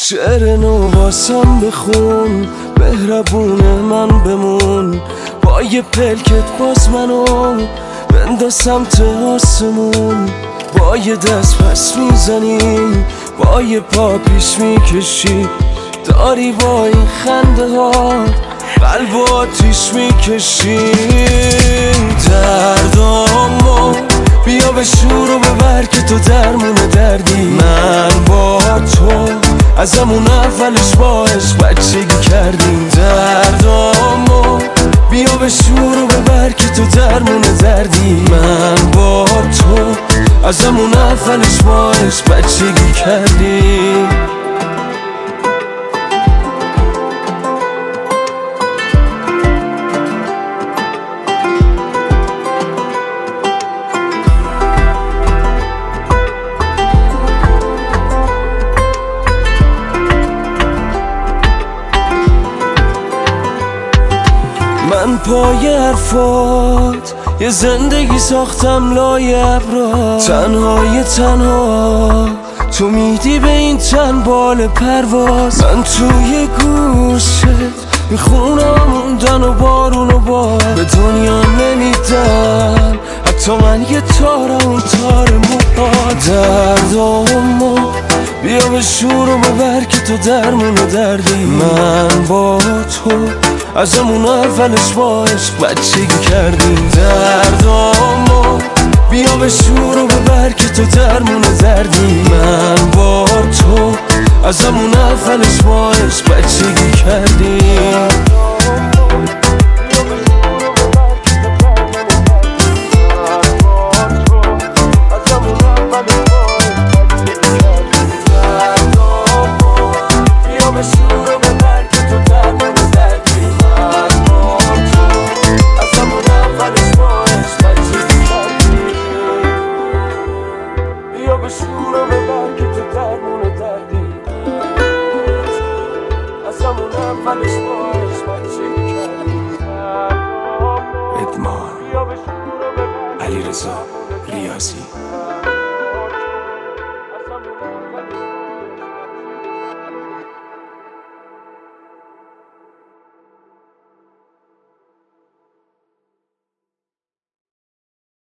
شعر نو واسم بخون، مهربونه من بمون، با یه پلکت باز منو بنداز سمت آسمون. با یه دست پس میزنی، با یه پا پیش میکشی، داری با این خنده ها قلب و آتیش میکشی. دردامو بیا به شور و ببر که تو درمون دردی. من با تو از همون اولش با عشق بچگی کردیم. دردامو بیا به شور و ببر که تو درمون دردی. من با تو از همون اولش با عشق بچگی کردیم. من پای حرفات یه زندگی ساختم لای ابرا، تنهای تنها تو میدی به این تن بال پرواز. من توی گوشت میخونم موندن و بارون و بار به دنیا نمیدم، حتی من یه تارم اون تار موها. دردامو بیا به شور و ببر که تو درمون دردی. من با تو از همون اولش با عشق بچگی کردیم. دردامو بیا به شور و ببر که تو درمون دردی. من با تو از همون اولش با عشق بچگی کردیم. ادمان علیرضا ریاضی